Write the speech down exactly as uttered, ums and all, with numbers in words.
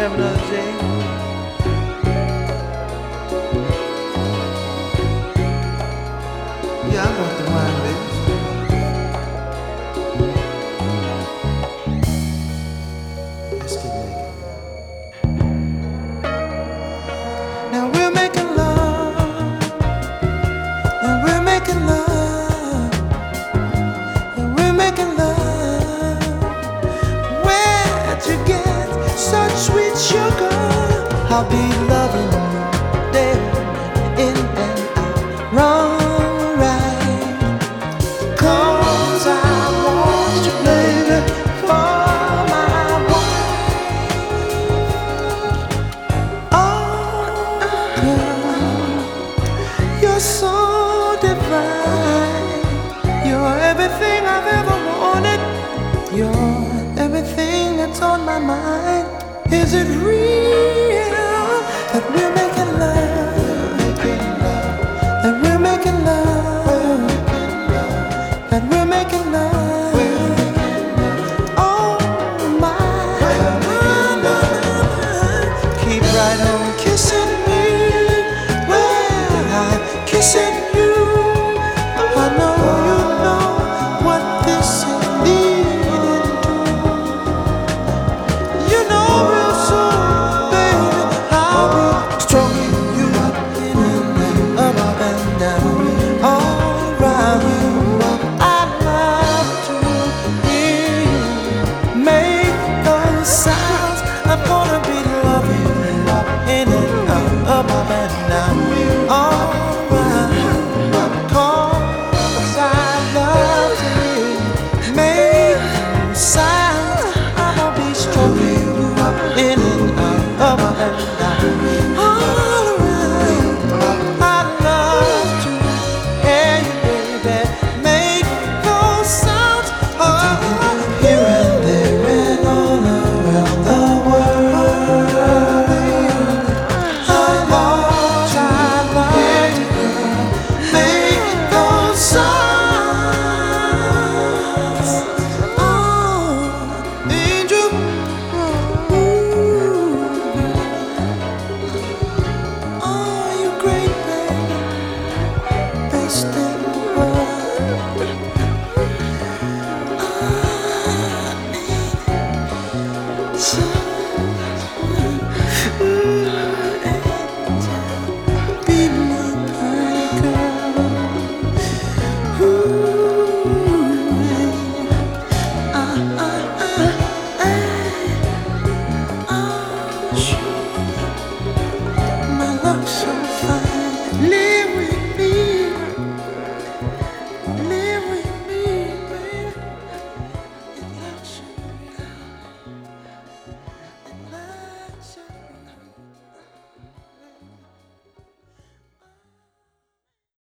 have another day. Yeah, I want the wine, baby. Let's get naked. Now we're making love. Now we're making love. Now we're making love. Where'd you get such sweet sugar? I'll be loving you day in and out, wrong or right. 'Cause I want you, baby, for my wife. Oh, girl, you're so divine. You're everything I've ever wanted. You're everything that's on my mind. Is it real that we're making love? That we're making love? That we're making love? Oh my, keep right on kissing me when I'm kissing you. I know you know what this is leading to. You know real soon, baby, I'll be stroking you up and up and down, all around you. I'd love to hear you make those sounds. I'm gonna be loving you in and out, up and down, all around. 'Cause I love to hear you make those sounds. I'ma be stroking you up in and out, up and down, all around. I'd love to hear you, baby, make those sounds. Oh, here and there and all around the world. I want you, I love you, girl, make those sounds. Oh, angel, ooh, oh, you great, baby, best in the world. I need someone, ooh, angel, be my pretty girl. Ooh, ah, ah, ah, ah, oh, sure, my love's so fine. Live with